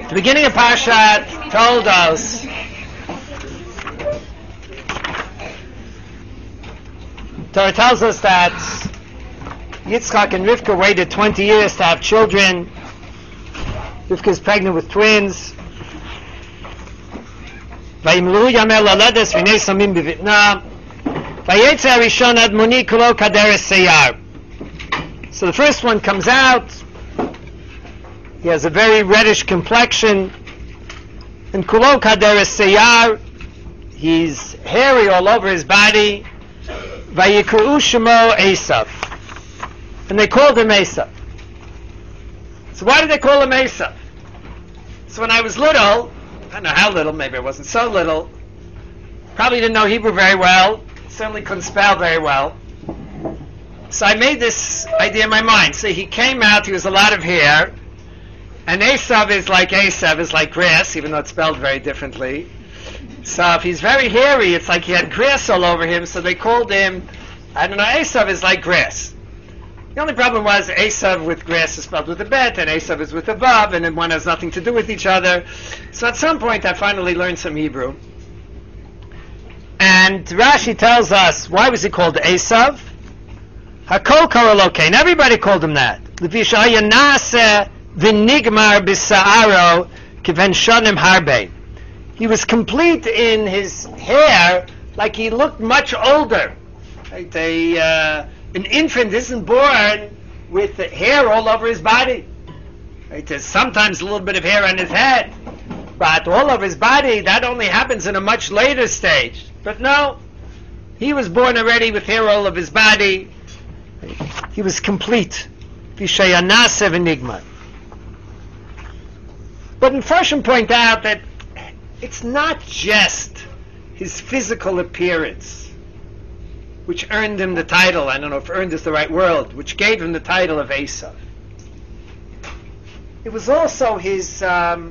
The beginning of Parshat told us Torah tells us that Yitzchak and Rivka waited 20 years to have children. Rivka is pregnant with twins. Vayimlu yamel laledes v'nei samim b'vitna vayetze harishon admoni kulo kaderes seyar. So the first one comes out. He has a very reddish complexion, and kulo kaderes seyar. He's hairy all over his body. Vayikru shemo Esav, and they called him Esav. So why did they call him Esav? So when I was little, I don't know how little, maybe I wasn't so little, probably didn't know Hebrew very well, certainly couldn't spell very well. So I made this idea in my mind. So he came out, he was a lot of hair, and Esav is like grass, even though it's spelled very differently. So if he's very hairy, it's like he had grass all over him, so they called him, Esav is like grass. The only problem was Esav with grass is spelled with a bet, and Esav is with a vav, and then one has nothing to do with each other. So at some point I finally learned some Hebrew. And Rashi tells us, why was he called Esav? Hakol Karalokein, everybody called him that. L'vishaya nase v'nigmar b'sa'aro kiven shonim harbe. He was complete in his hair, like he looked much older. Right? An infant isn't born with hair all over his body. Right? There's sometimes a little bit of hair on his head, but all over his body, that only happens in a much later stage. But no, he was born already with hair all over his body. He was complete. V'shayanasev enigma. But Mepharshim point out that it's not just his physical appearance which earned him the title, I don't know if earned is the right word, which gave him the title of Esav. It was also his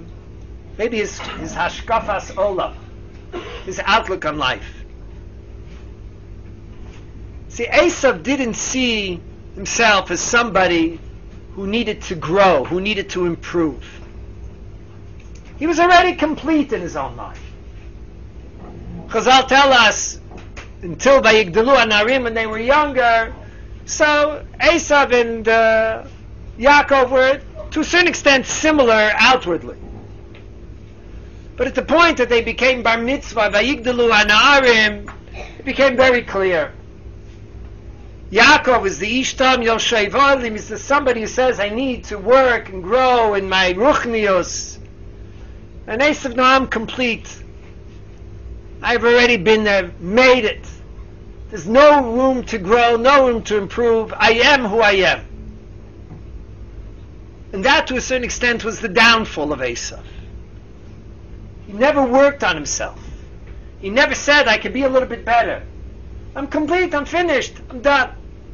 hashkafas olam, his outlook on life. See, Esav didn't see himself as somebody who needed to grow, who needed to improve. He was already complete in his own life. Chazal tell us, until Vayigdalu Anarim, when they were younger, so Esav and Yaakov were, to a certain extent, similar outwardly. But at the point that they became Bar Mitzvah, Vayigdalu Anarim, it became very clear. Yaakov is the Ishtam Yoshei Volim, is the somebody who says, I need to work and grow in my Ruchnius. And Esav, no, I'm complete. I've already been there, made it. There's no room to grow, no room to improve. I am who I am. And that, to a certain extent, was the downfall of Esav. He never worked on himself. He never said, I could be a little bit better. I'm complete, I'm finished, I'm done.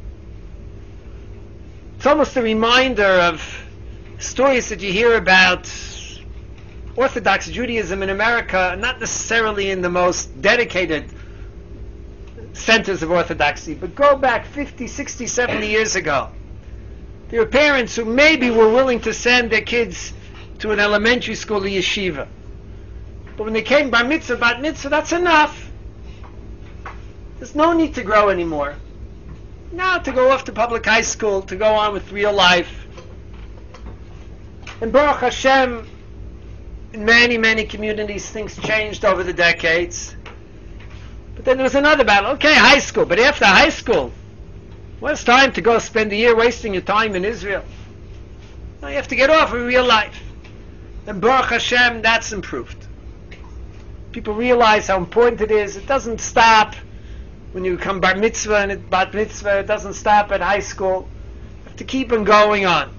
It's almost a reminder of stories that you hear about Orthodox Judaism in America, not necessarily in the most dedicated centers of Orthodoxy, but go back 50, 60, 70 years ago. There were parents who maybe were willing to send their kids to an elementary school or yeshiva. But when they came bar mitzvah, bat mitzvah, that's enough. There's no need to grow anymore. Now to go off to public high school, to go on with real life. And Baruch Hashem, in many, many communities, things changed over the decades. But then there was another battle. Okay, high school, but after high school, what's time to go spend a year wasting your time in Israel? Now you have to get off in real life. And Baruch Hashem, that's improved. People realize how important it is. It doesn't stop when you become bar mitzvah and bat mitzvah. It doesn't stop at high school. You have to keep on going on.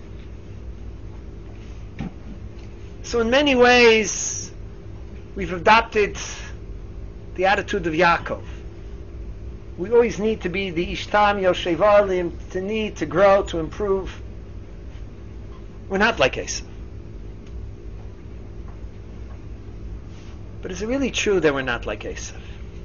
So in many ways, we've adopted the attitude of Yaakov. We always need to be the Ishtam Yoshev Olim, to need to grow, to improve. We're not like Esav. But is it really true that we're not like Esav?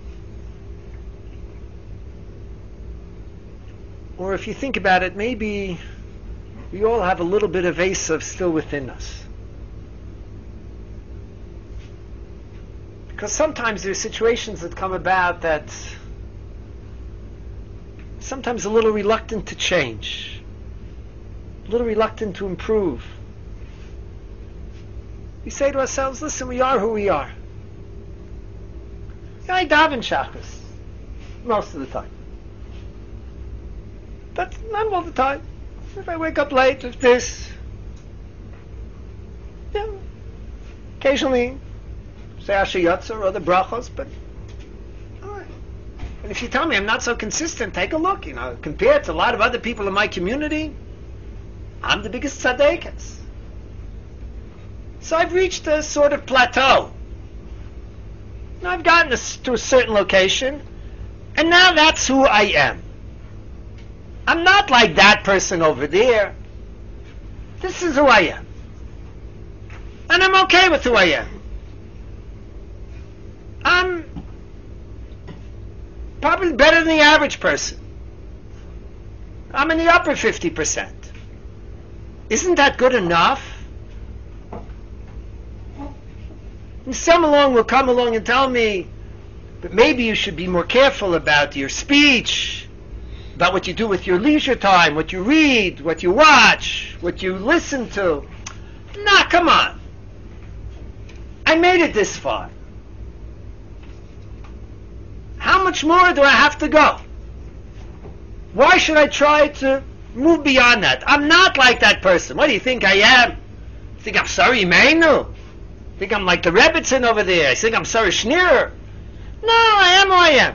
Or if you think about it, maybe we all have a little bit of Esav still within us. Because sometimes there are situations that come about that sometimes a little reluctant to change, a little reluctant to improve. We say to ourselves, listen, we are who we are. I daven shachris most of the time. But not all the time. If I wake up late, if this, yeah, occasionally say Asher Yotzer or other brachos, but all right. And if you tell me I'm not so consistent, take a look. Compared to a lot of other people in my community, I'm the biggest tzaddikas. So I've reached a sort of plateau. Now I've gotten to a certain location, and now that's who I am. I'm not like that person over there. This is who I am. And I'm okay with who I am. I'm probably better than the average person. I'm in the upper 50%. Isn't that good enough? And some will come along and tell me, but maybe you should be more careful about your speech, about what you do with your leisure time, what you read, what you watch, what you listen to. Nah, come on. I made it this far. How much more do I have to go? Why should I try to move beyond that? I'm not like that person. What do you think I am? You think I'm sorry, Meinu? Think I'm like the Rebbitzin over there? I think I'm sorry, Schneer? No, I am who I am.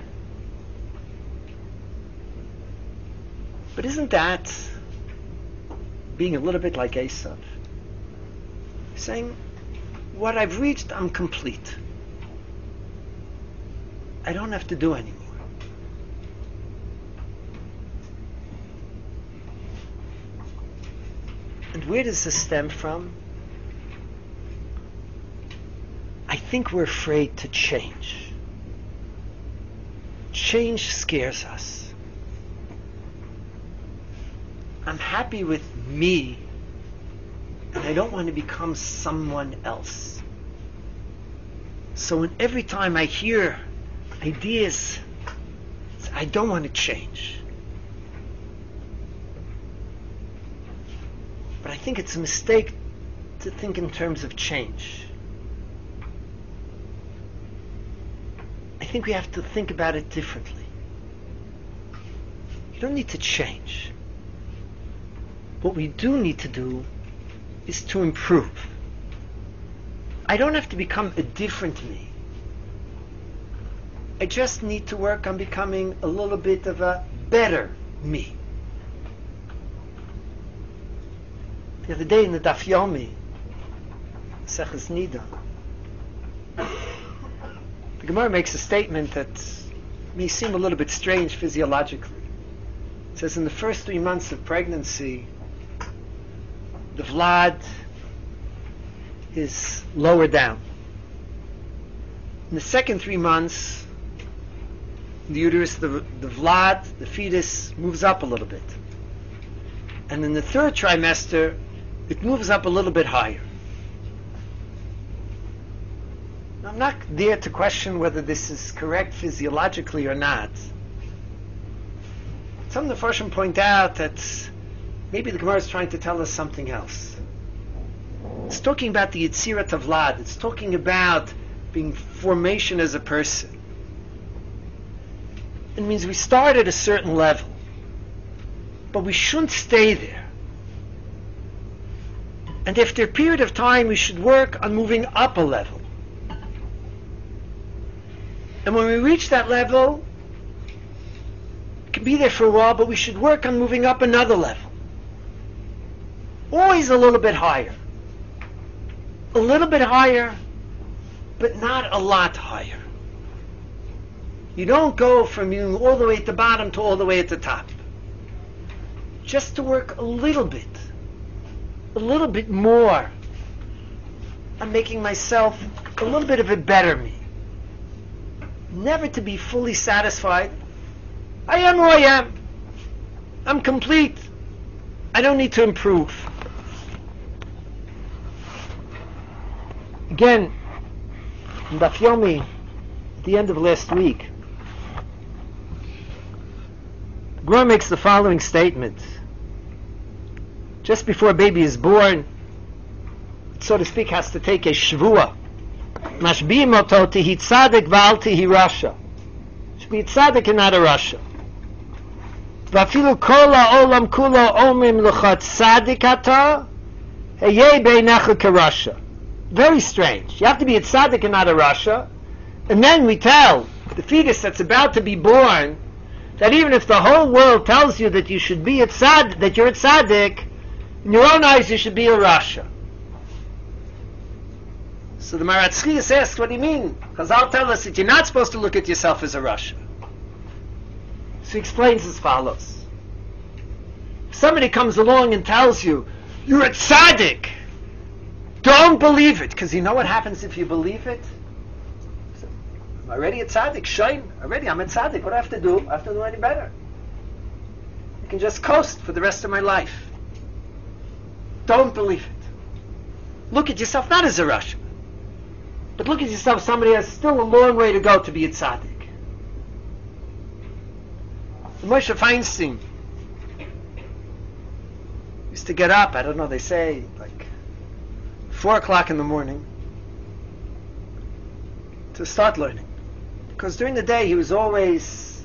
But isn't that being a little bit like Esav? Saying, what I've reached, I'm complete. I don't have to do anymore. And where does this stem from? I think we're afraid to change. Change scares us. I'm happy with me, and I don't want to become someone else. So every time I hear ideas, I don't want to change. But I think it's a mistake to think in terms of change. I think we have to think about it differently. You don't need to change. What we do need to do is to improve. I don't have to become a different me. I just need to work on becoming a little bit of a better me. The other day in the Daf Yomi, Seches Nida, the Gemara makes a statement that may seem a little bit strange physiologically. It says in the first 3 months of pregnancy, the Vlad is lower down. In the second 3 months, the uterus, the Vlad, the fetus, moves up a little bit. And in the third trimester, it moves up a little bit higher. Now, I'm not there to question whether this is correct physiologically or not. Some of the Farshim point out that maybe the Gemara is trying to tell us something else. It's talking about the Yetzirat of Vlad. It's talking about being formation as a person. It means we start at a certain level, but we shouldn't stay there. And after a period of time, we should work on moving up a level. And when we reach that level, it can be there for a while, but we should work on moving up another level. Always a little bit higher. A little bit higher, but not a lot higher. You don't go from being all the way at the bottom to all the way at the top. Just to work a little bit more on making myself a little bit of a better me. Never to be fully satisfied. I am who I am. I'm complete. I don't need to improve. Again, in Daf Yomi, the end of last week. The Gemara makes the following statement. Just before a baby is born, it, so to speak, has to take a shvua. Mashbi'im oto tihi tzadik v'al tihi rasha. Should be tzadik and not a rasha. V'afilu kol ha'olam kulo omrim l'cha tzadik ata heyeh beinecha k'rasha. Very strange. You have to be a tzaddik and not a rasha. And then we tell the fetus that's about to be born that even if the whole world tells you that you should be a tzaddik, that you're a tzaddik, in your own eyes you should be a rasha. So the Maharatz Chiyas asks, what do you mean? Chazal tell us that you're not supposed to look at yourself as a rasha. So he explains as follows. If somebody comes along and tells you, you're a tzaddik, don't believe it, because you know what happens if you believe it? So, I'm already a tzaddik, shine, already I'm a tzaddik, what do I have to do? I have to do any better. I can just coast for the rest of my life. Don't believe it. Look at yourself not as a rasha, but look at yourself, somebody has still a long way to go to be a tzaddik. Moshe Feinstein used to get up, I don't know, they say, like 4 o'clock in the morning to start learning. Because during the day he was always,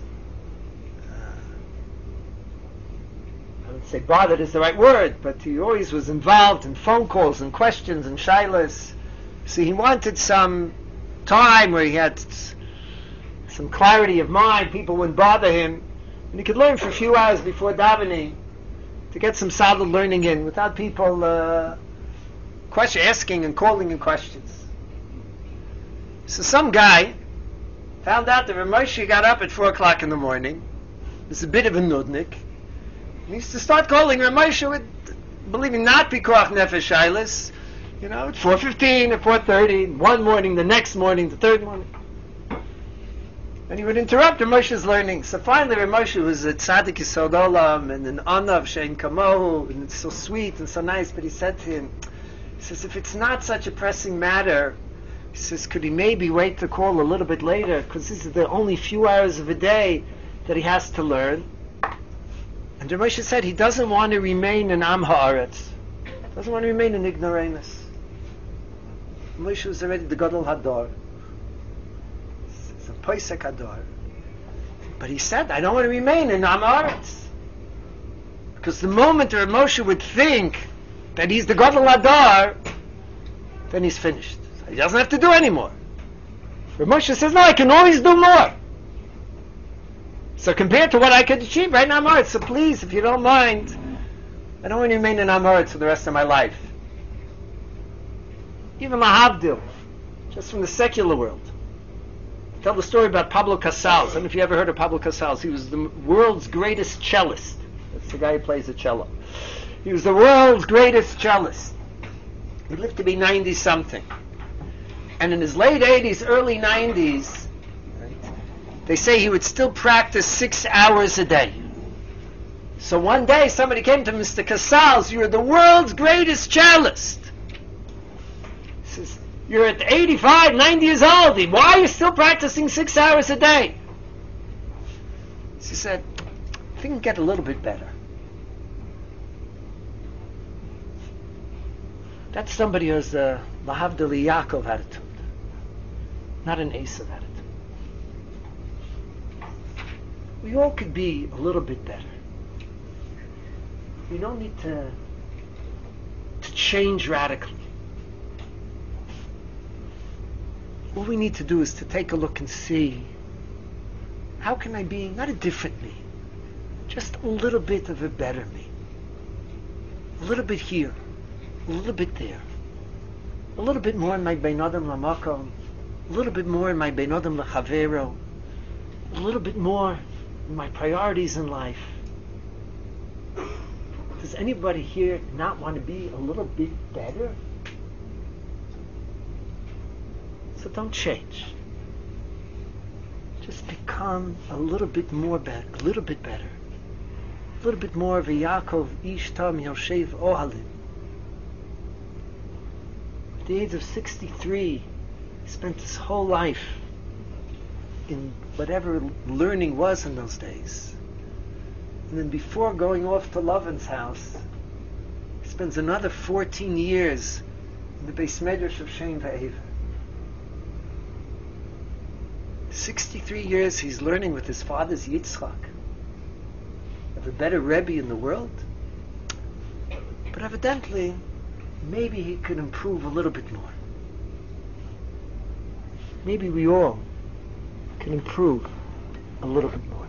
I would say bothered is the right word, but he always was involved in phone calls and questions and shilas. So he wanted some time where he had some clarity of mind, people wouldn't bother him, and he could learn for a few hours before davening to get some solid learning in without people asking and calling in questions. So some guy found out that Rav Moshe got up at 4 o'clock in the morning. He was a bit of a nudnik. He used to start calling Rav Moshe with, believing not Pikuach Nefesh Shilas, at 4:15, at 4:30, one morning, the next morning, the third morning. And he would interrupt Rav Moshe's learning. So finally Rav Moshe was a tzaddik yisod olam and an anav shein kamohu, and it's so sweet and so nice, but he said to him, he says, if it's not such a pressing matter, he says, could he maybe wait to call a little bit later, because this is the only few hours of a day that he has to learn. And Rav Moshe said he doesn't want to remain in Am Haaretz, doesn't want to remain in ignoramus. Moshe was already the Gadol Hador. It's a Poisek Hador. But he said, I don't want to remain in Am Haaretz. Because the moment Rav Moshe would think that he's the Gadol Hador, then he's finished. He doesn't have to do anymore. Rav Moshe says, no, I can always do more. So compared to what I could achieve right now, Am Haaretz, so please, if you don't mind, I don't want to remain in Am Haaretz for the rest of my life. Even Mahavdil, just from the secular world. Tell the story about Pablo Casals. I don't know if you ever heard of Pablo Casals. He was the world's greatest cellist. That's the guy who plays the cello. He was the world's greatest cellist. He lived to be 90-something. And in his late 80s, early 90s, right, they say he would still practice 6 hours a day. So one day somebody came to Mr. Casals, you're the world's greatest cellist. He says, you're at 85, 90 years old. Why are you still practicing 6 hours a day? She said, I think I can get a little bit better. That's somebody who has a Lahavdili Yaakov attitude, not an Esav attitude. We all could be a little bit better. We don't need to change radically. All we need to do is to take a look and see, how can I be not a different me, just a little bit of a better me. A little bit here, a little bit there, a little bit more in my Bein Adam Lamakom, a little bit more in my Bein Adam Lechavero, a little bit more in my priorities in life. Does anybody here not want to be a little bit better? So don't change. Just become a little bit more better, a little bit better. A little bit more of a Yaakov Ish Tam Yoshev Ohalim. At the age of 63, he spent his whole life in whatever learning was in those days. And then before going off to Lavan's house, he spends another 14 years in the Beis Medrash of Shem Va'eva. 63 years he's learning with his father's Yitzchak. Have a better Rebbe in the world? But evidently, maybe he could improve a little bit more. Maybe we all can improve a little bit more.